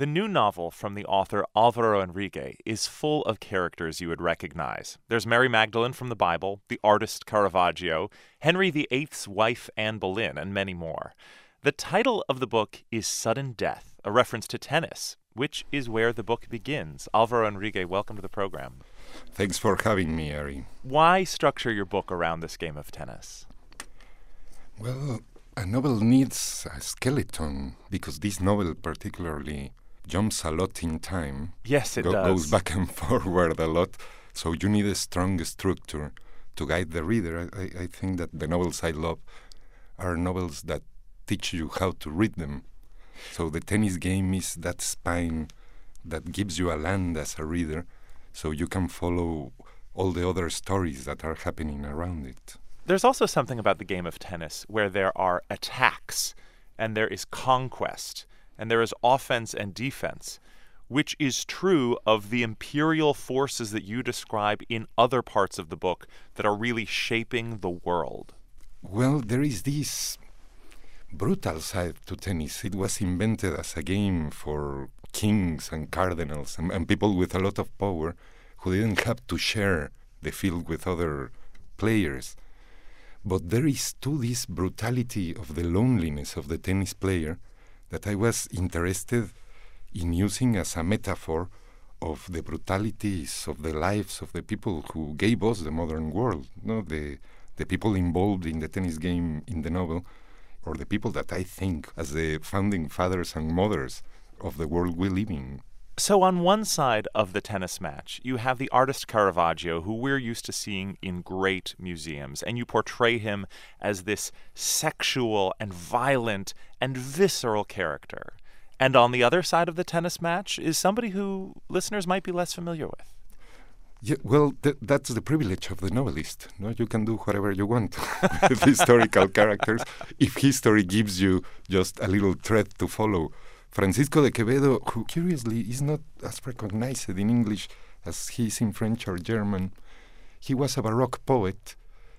The new novel from the author Alvaro Enrique is full of characters you would recognize. There's Mary Magdalene from the Bible, the artist Caravaggio, Henry VIII's wife Anne Boleyn, and many more. The title of the book is Sudden Death, a reference to tennis, which is where the book begins. Alvaro Enrique, welcome to the program. Thanks for having me, Ari. Why structure your book around this game of tennis? Well, a novel needs a skeleton, because this novel particularly jumps a lot in time. Yes, it does. Goes back and forward a lot, so you need a strong structure to guide the reader. I think that the novels I love are novels that teach you how to read them. So the tennis game is that spine that gives you a land as a reader, so you can follow all the other stories that are happening around it. There's also something about the game of tennis where there are attacks, and there is conquest, and there is offense and defense, which is true of the imperial forces that you describe in other parts of the book that are really shaping the world. Well, there is this brutal side to tennis. It was invented as a game for kings and cardinals and people with a lot of power who didn't have to share the field with other players. But there is too this brutality of the loneliness of the tennis player that I was interested in using as a metaphor of the brutalities of the lives of the people who gave us the modern world. The people involved in the tennis game in the novel, or the people that I think as the founding fathers and mothers of the world we live in. So on one side of the tennis match, you have the artist Caravaggio, who we're used to seeing in great museums, and you portray him as this sexual and violent and visceral character. And on the other side of the tennis match is somebody who listeners might be less familiar with. Yeah, well, that's the privilege of the novelist. No, you can do whatever you want with historical characters if history gives you just a little thread to follow. Francisco de Quevedo, who curiously is not as recognized in English as he is in French or German, he was a Baroque poet.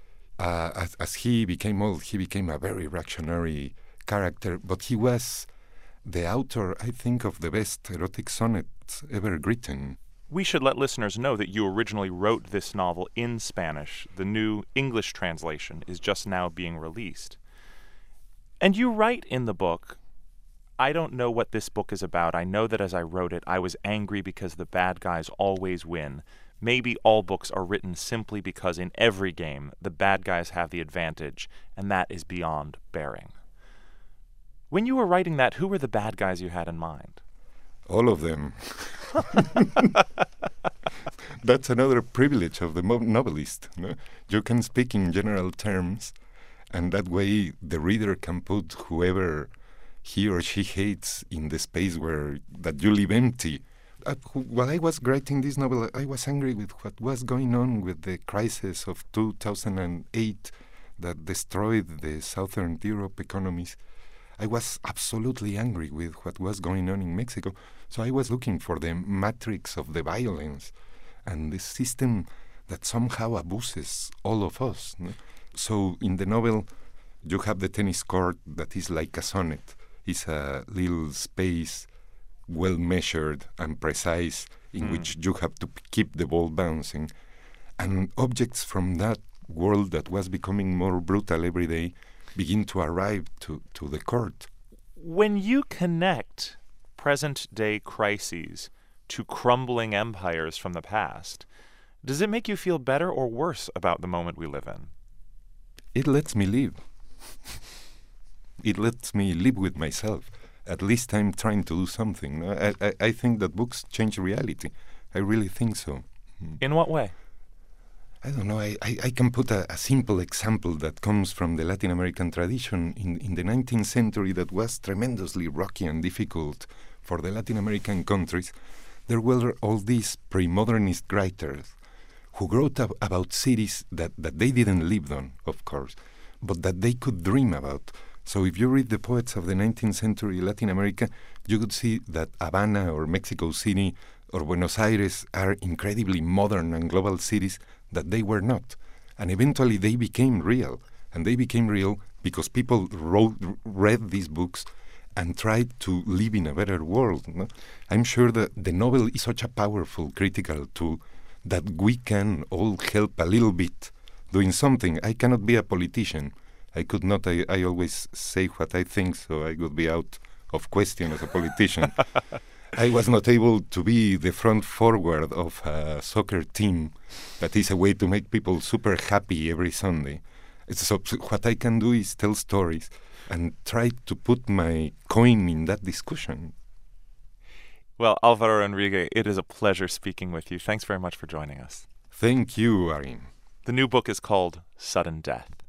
As he became old, he became a very reactionary character, but he was the author, I think, of the best erotic sonnets ever written. We should let listeners know that you originally wrote this novel in Spanish. The new English translation is just now being released. And you write in the book, I don't know what this book is about. I know that as I wrote it, I was angry because the bad guys always win. Maybe all books are written simply because in every game, the bad guys have the advantage, and that is beyond bearing. When you were writing that, who were the bad guys you had in mind? All of them. That's another privilege of the novelist. No? You can speak in general terms, and that way the reader can put whoever he or she hates in the space that you leave empty. While I was writing this novel, I was angry with what was going on with the crisis of 2008 that destroyed the Southern Europe economies. I was absolutely angry with what was going on in Mexico. So I was looking for the matrix of the violence and the system that somehow abuses all of us. No? So in the novel, you have the tennis court that is like a sonnet. It's a little space, well measured and precise, in which you have to keep the ball bouncing. And objects from that world that was becoming more brutal every day begin to arrive to the court. When you connect present-day crises to crumbling empires from the past, does it make you feel better or worse about the moment we live in? It lets me live. It lets me live with myself. At least I'm trying to do something. I think that books change reality. I really think so. In what way? I don't know. I can put a simple example that comes from the Latin American tradition in the 19th century that was tremendously rocky and difficult for the Latin American countries. There were all these pre-modernist writers who wrote about cities that they didn't live on, of course, but that they could dream about. So if you read the poets of the 19th century Latin America, you could see that Havana or Mexico City or Buenos Aires are incredibly modern and global cities that they were not. And eventually they became real. And they became real because people read these books and try to live in a better world. No? I'm sure that the novel is such a powerful critical tool that we can all help a little bit doing something. I cannot be a politician. I could not. I always say what I think, so I would be out of question as a politician. I was not able to be the front forward of a soccer team that is a way to make people super happy every Sunday. So what I can do is tell stories and try to put my coin in that discussion. Well, Alvaro Enrique, it is a pleasure speaking with you. Thanks very much for joining us. Thank you, Arin. The new book is called Sudden Death.